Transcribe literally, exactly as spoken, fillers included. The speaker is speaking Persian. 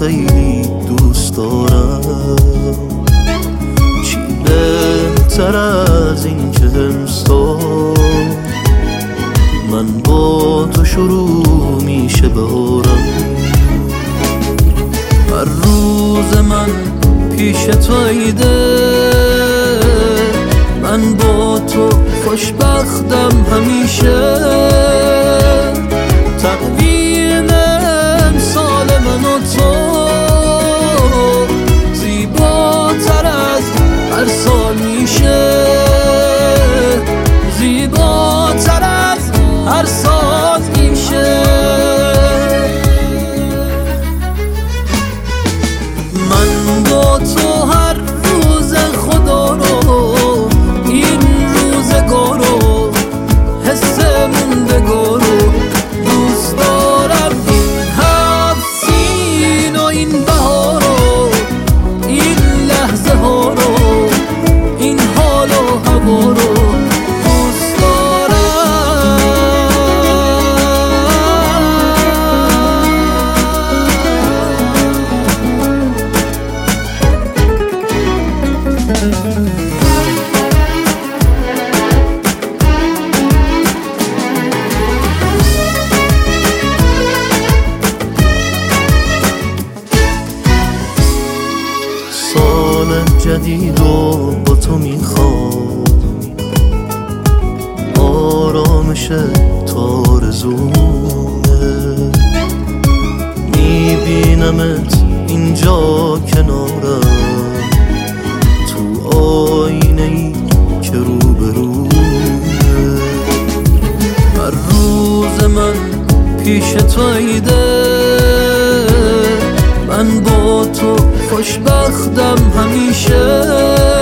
خیلی دوست دارم، چی بهتر از این که امسال من با تو شروع میشه بارم. هر روز من پیش تو عیده، من با تو خوشبختم همیشه. تقویم امسال من و تو زیباتر از هر سال میشه، زیباتر از هر سال میشه. من با تو هر روز خدا رو، این روزگار رو، حس موندگار رو دوست دارم. این هفت سین و این بهار رو، این لحظه ها رو، این حال و هوا رو دوست دارم. سال جدید و با تو میخوام، آرامش تارزونه، میبینمت اینجا کنارم، تو آینه ای که روبرومه. هر روز من پیش تو عیده، من با تو خوشبختم همیشه.